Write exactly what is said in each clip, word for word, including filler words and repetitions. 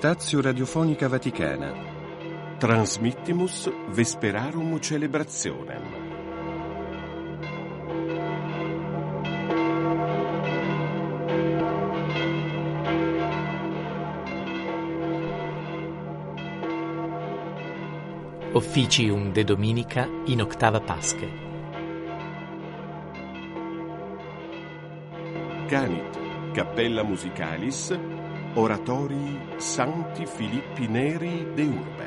Stazio Radiofonica Vaticana. Transmittimus Vesperarum Celebrationem. Officium de Dominica in octava Pasche. Canit Cappella Musicalis Oratori Sancti Filippi Neri de Urbe.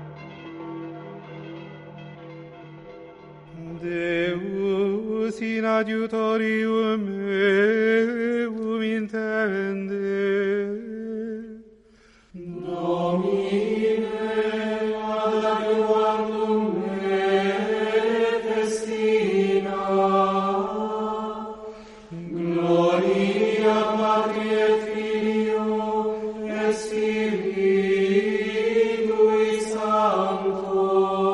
Deus in adiutorium meum intende. Domine ad adiuvandum me destina. Gloria Patri et Filio et Spiritui Sancto.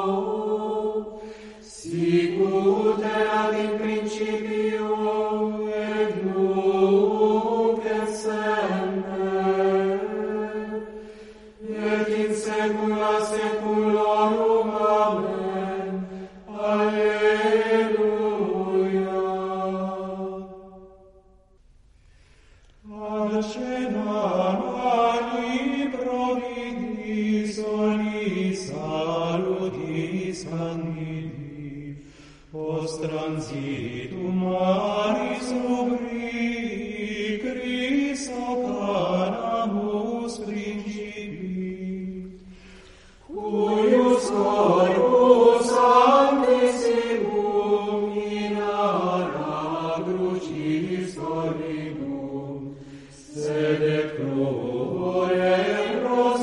Sicut erat in principio et nunc et semper et in saecula saeculorum. Amen. Alleluia. Ad cenam annui providis solis salutis candidi, os transitum maris rubri, Christo canamus principi, cuius corpus sanctissimum in ara crucis dormibus, sed et crurem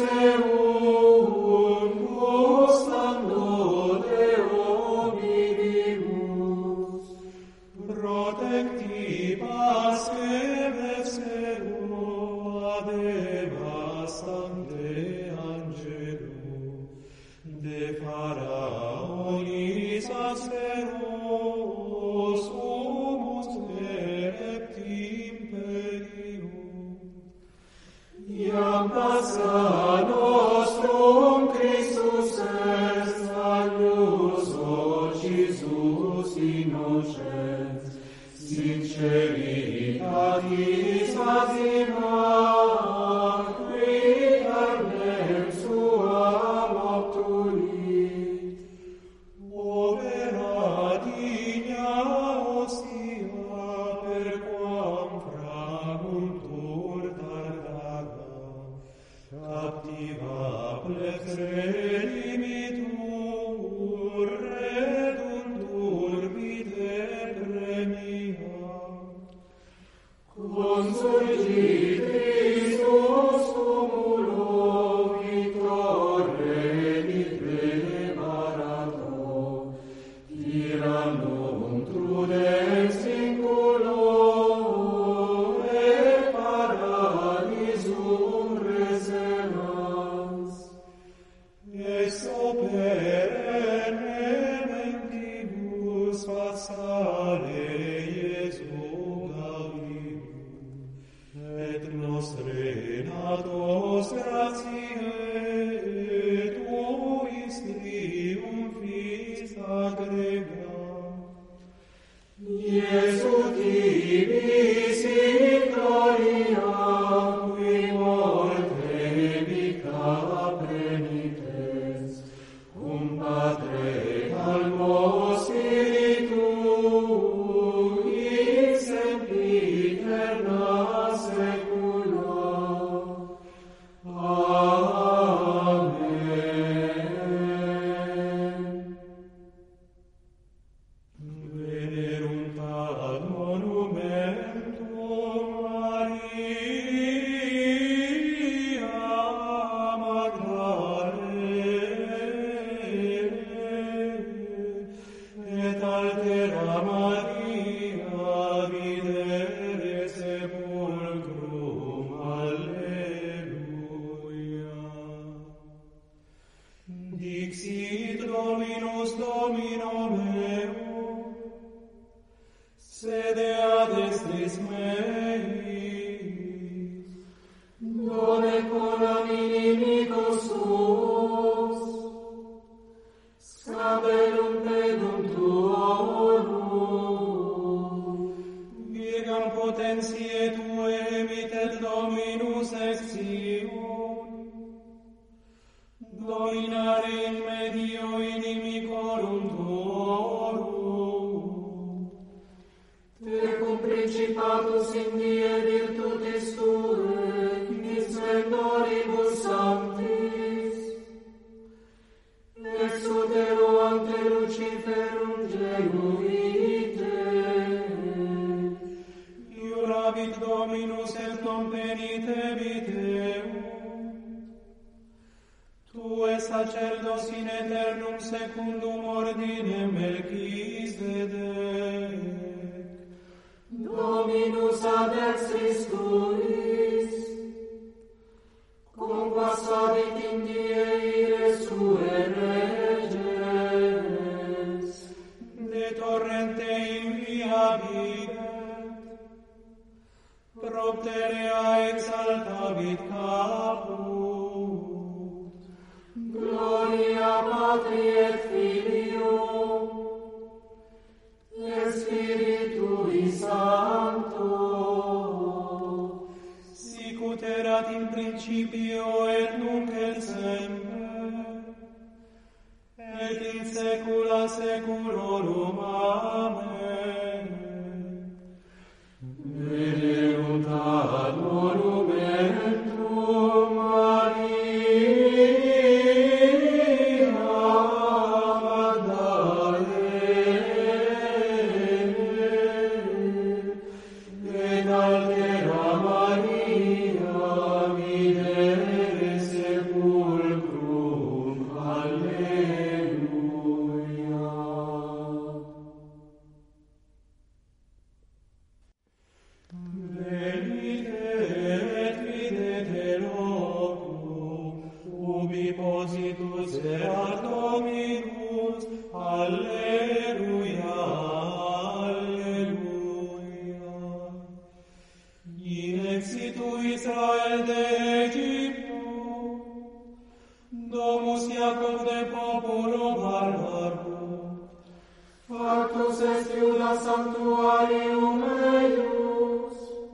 roseum custando Deo vivimus, protecti Paschae vesero adevas ante angelo, de Pharaonis asperos humus et imperium. Iam passa nostrum Christus est, agnus occisus innocens, sinceritatis azimat, qui carnem suam obtulit. Opera digna ostia, perquam fraguntur tardaga, captiva plex redimitur, reduntur vitae premia. Consurgit Christus cumulo, victor venit debarato, tirannum trudens vinculo, et paradisum reservans. Ex opere mentibus passare Iesu gaudium, et nostre natos gratiae tuis triumphis aggrega. Iesu tibi sit gloria, qui morte vica prenitens, cum Patre calmo Spiritu, in sempiterna saecula. Amen. Venerunt ad monumentum Maria Magdalene, et altera Maria videre sepulcrum. Alleluia. Dixit Dominus Domino meum, sede ad estris mei, done con amini tabellum pedum tuorum. Virgam potentiae Tue emitet Dominus extium. Dominare in medio inimicorum Tuorum. Tecum principatus in die virtutis Tue, in splendoribus sanctis. Exudero ante Luciferum genuite. Iurabit Dominus et non penitebit eum. Tue sacerdos in aeternum secundum ordinem Melchisedec. Dominus ad extris Tuis, cum passavit in die ire sue reges. De torrente inviabit, propterea exaltavit caput. Gloria Patri et Filio, et Spiritui Sancto, Sic ut erat in principio et nunc et semper, et in saecula saeculorum. Amen. Veneunt ad monumentum Mariae, Positus erat Dominus, Alleluia, Alleluia. In exitu Israel de Egypto, domus Iacob de populo barbarum, factus est Iuda sanctuarium eius,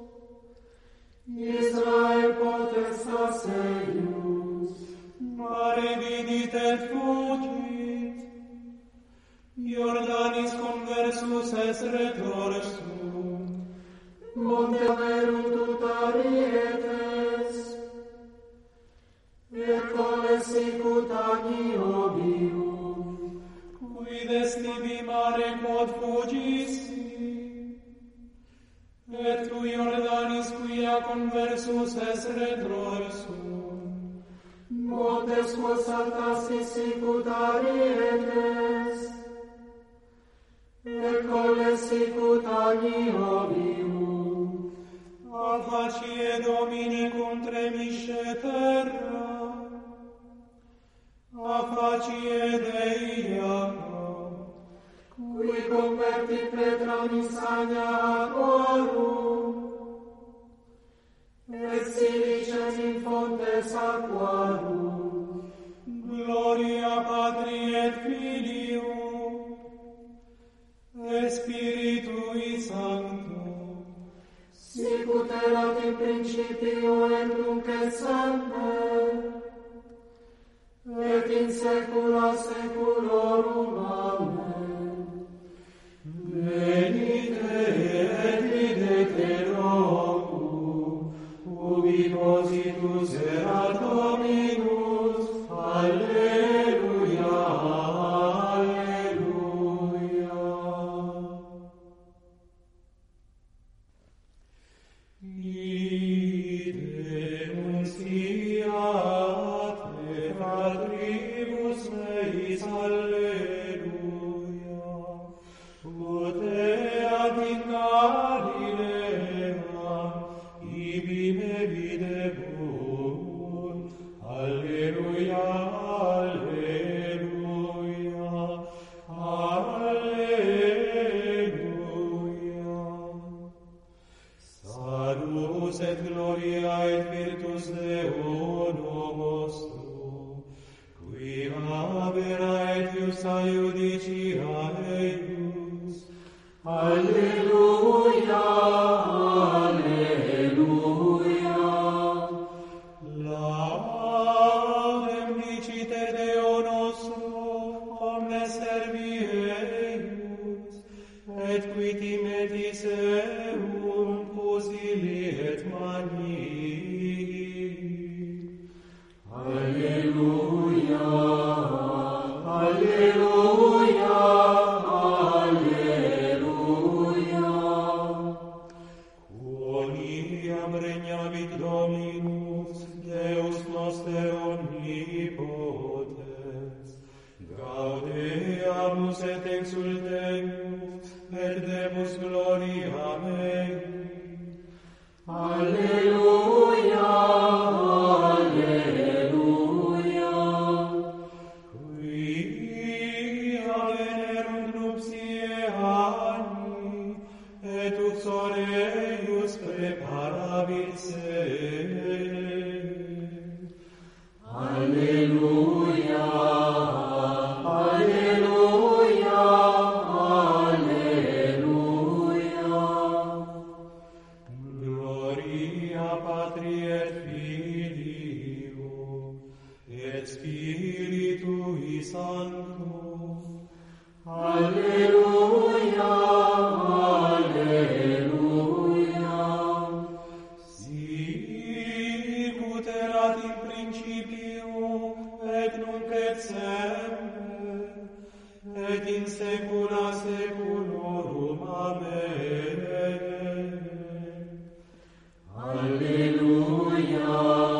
Israel potestas eius. mare vidit et fugit, Jordanis conversus es retrorsum, Monte verum tuta rietes, et coles sicut agiovium. quid est tibi mare quod fugissi, et tu Jordanis quia conversus es retrorsum, Montes quos saltastis sicut arietes, et coles sicut agiovium. a facie Domine contremisce terra, a facie Dei Iacob, Qui convertit Petram in sagna aquarum, et silices in fontes aquarum. Gloria Patri et Filio, et Spiritui Sancto, Sic ut erat in principio et nunc et semper, et in saecula saeculorum. Amen. venite et videte locum, ubi positus erat Dominus, Alleluia, Alleluia. Ide nunciate fratribus meis, Alleluia. Ut eat in Galilea, ibi me videbunt, Alleluia, Alleluia, Alleluia. Salus et gloria et virtus Deo nostro, qui habera et eius a iudicia eius. Alleluia, alleluia. Laudem dicite Deo nostro, omnes servi eius, et qui timetis eum pusiliet manii. Alleluia, alleluia, alleluia. Quoniam regnavit Dominus, Deus noster omnipotens, gaudeamus et exultemus, et demus gloria mei. Alleluia, alleluia. Quia venerunt nuptiae anni, et uxoreius preparavit se. Alleluia, alleluia, alleluia. Gloria Patri et Filio, et Spiritui Sancto. Alleluia, alleluia. Sicut erat in principio, et nunc et semper, et in saecula saeculorum. Amen. Alleluia,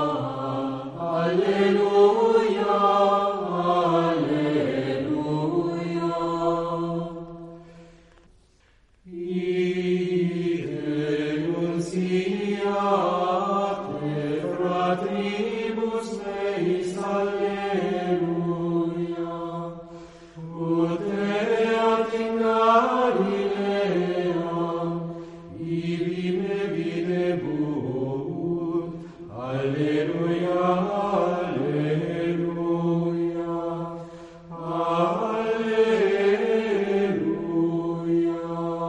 alleluia, alleluia. Ide nunciate fratribus meis, alleluia. Ut erat in Galilea, ibi me videbur. Alleluia, alleluia, alleluia.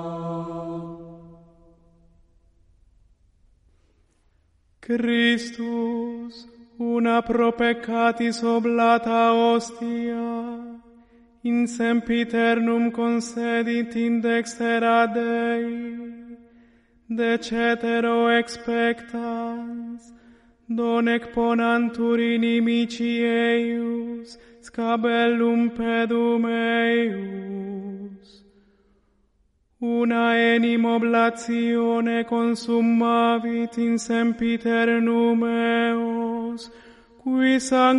Christus, una pro peccatis oblata ostia, in sempiternum concedit in dextera Dei, de cetero expectans, donec ponantur inimici eius, scabellum pedum eius. Una enim oblatione consummavit in sempiternum eos, qui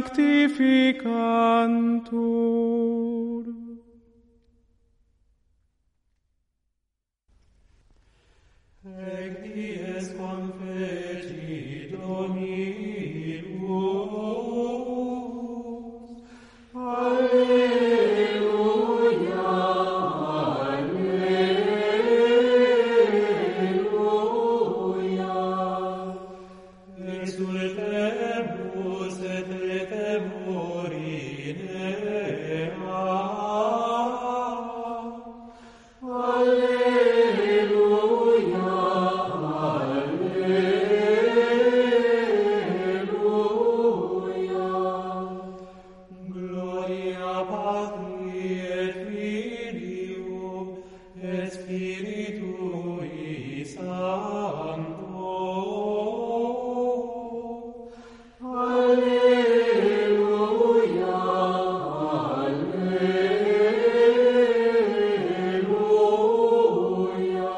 sanctificantur. Ec dies confeci Dominus. Alleluia, alleluia. Exultemus et letemur in ea. Alleluia, alleluia. Gloria Patri et Filio et Spiritui Sancto. Alleluia, alleluia.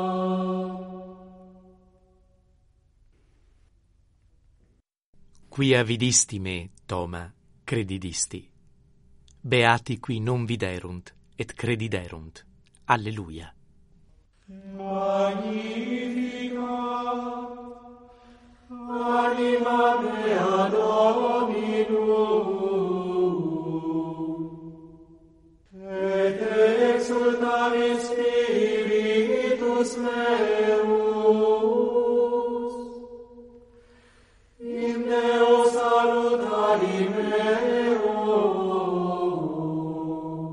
Quia vidisti me, Toma, credidisti. Beati qui non viderunt, et crediderunt. Alleluia. Magnificat anima mea Dominum, et exultavit spiritus meus, in Deo salutari meo.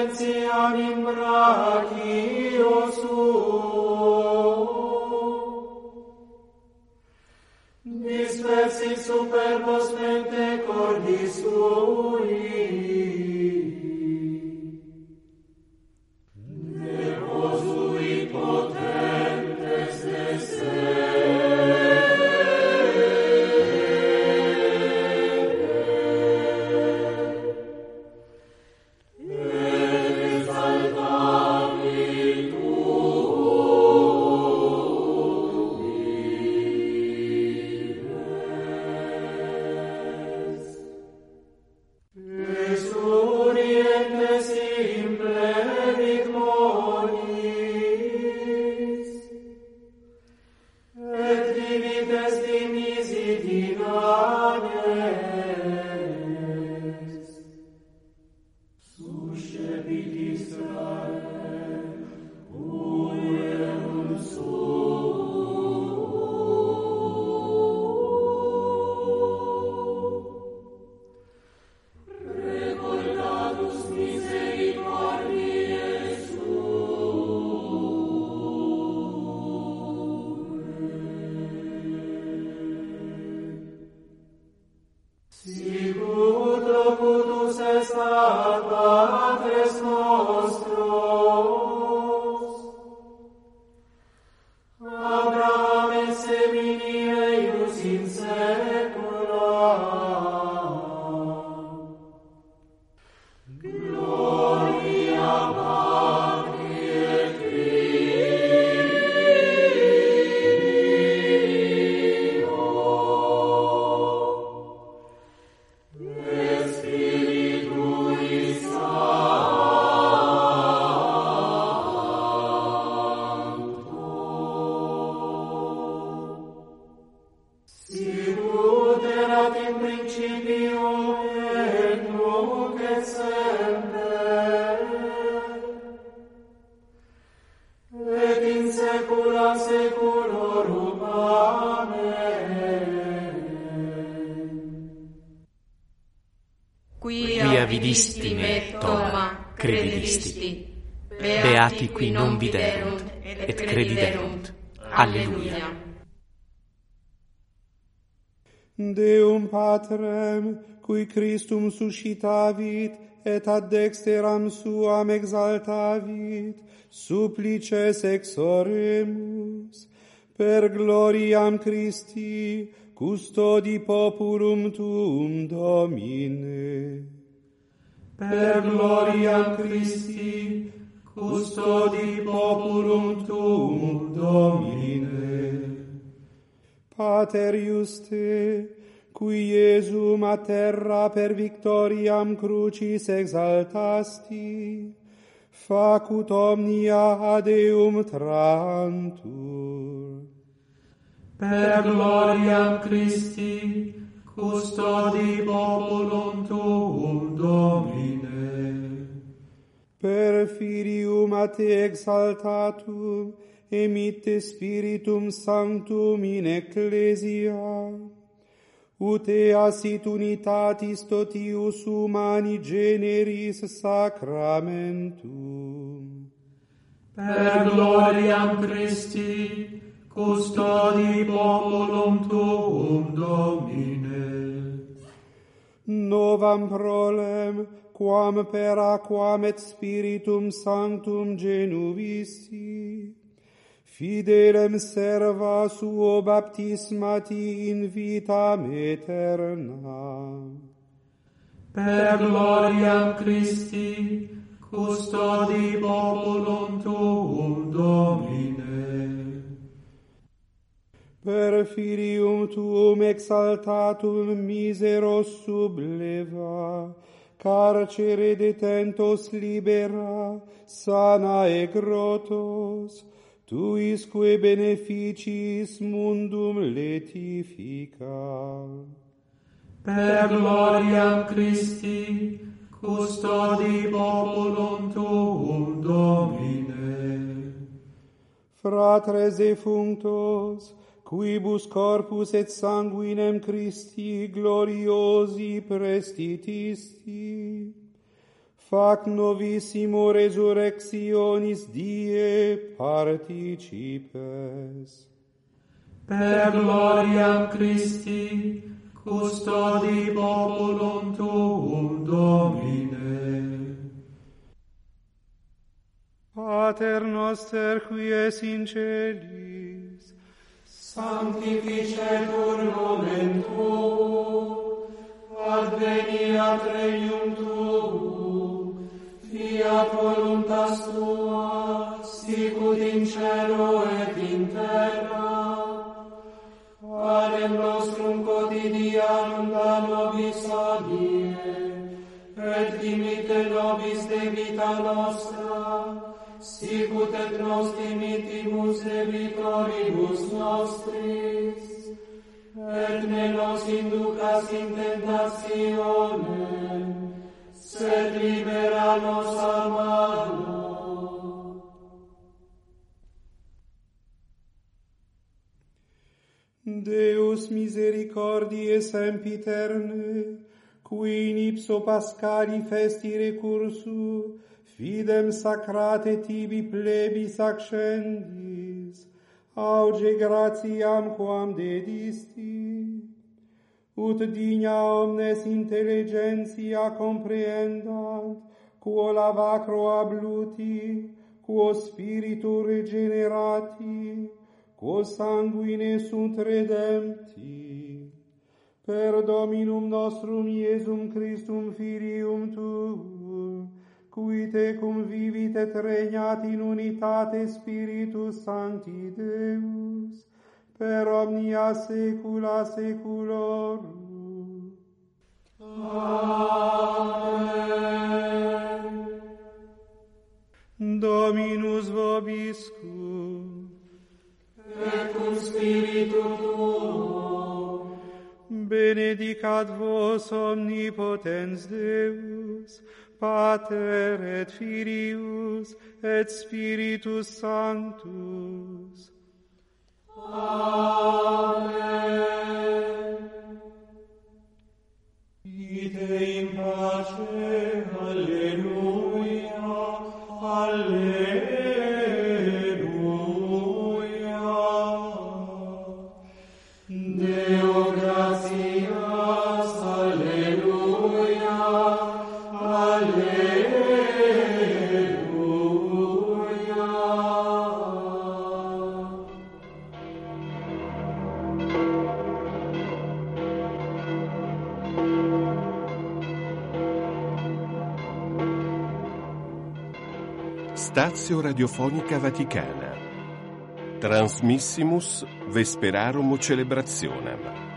etiam in brachio suo, dispersi superbos mente cordis sui, deposuit potentes de Quia vidisti me, Toma, credidisti. Beati qui non viderunt, et crediderunt. Alleluia. Deum Patrem, cui Christum suscitavit, et ad dexteram suam exaltavit, supplices exoremus, per gloriam Christi, custodi populum tuum, Domine. Per gloriam Christi, custodi populum tuum, Domine. Pater Juste, qui Iesum a terra per victoriam crucis exaltasti, facut omnia ad eum trantur. Per gloriam Christi, custodi populum tuum, Domine. Per Filium a te exaltatum, emitte Spiritum Sanctum in Ecclesia, ut ea sit unitatis totius humani generis sacramentum. Per gloriam Christi, custodi populum tuum, Domine. Novam prolem, quam per aquam et Spiritum Sanctum genuvisti, fidelem serva suo baptismati in vitam aeterna. Per gloriam Christi, custodi populum tuum, Domine. Per Filium tuum exaltatum miseros subleva, carcere detentos libera, sana e grotos, tuisque beneficis mundum letifica. Per gloriam Christi, custodi populum tuum, Domine. Fratres defunctos, quibus corpus et sanguinem Christi gloriosi prestitisti, fac novissimo resurrectionis die participes. Per gloriam Christi, custodi populum tuum, Domine. Pater noster, qui es in celis, sanctificetur nomen tuum, adveniat regnum tuum, fiat voluntas tua, sicut in cielo et in terra. Panem nostrum quotidianum da nobis hodie, et dimitte nobis debita nostra, sicut et nos dimittimus debitoribus nostris, et ne nos inducas in tentationem, sed libera nos a malo. Deus misericordiae sempiterne, qui in ipso Pascali festi recursu, fidem sacrate tibi plebis accendis, auge gratiam quam dedisti, ut digna omnes intelligentia comprehendant, quo lavacro abluti, quo spiritu regenerati, quo sanguine sunt redempti, per Dominum nostrum Iesum Christum Filium tuum, qui tecum vivit et regnat in unitate Spiritus Sancti Deus, per omnia saecula saeculorum. Amen. Dominus vobiscum, et cum spiritu tuo, benedicat vos omnipotens Deus, Pater et Filius et Spiritus Sanctus. Amen. Ite in pace, alleluia, alleluia. Deo gratias, alleluia, alleluia. Stazio Radiofonica Vaticana. Transmissimus Vesperarum Celebrationem.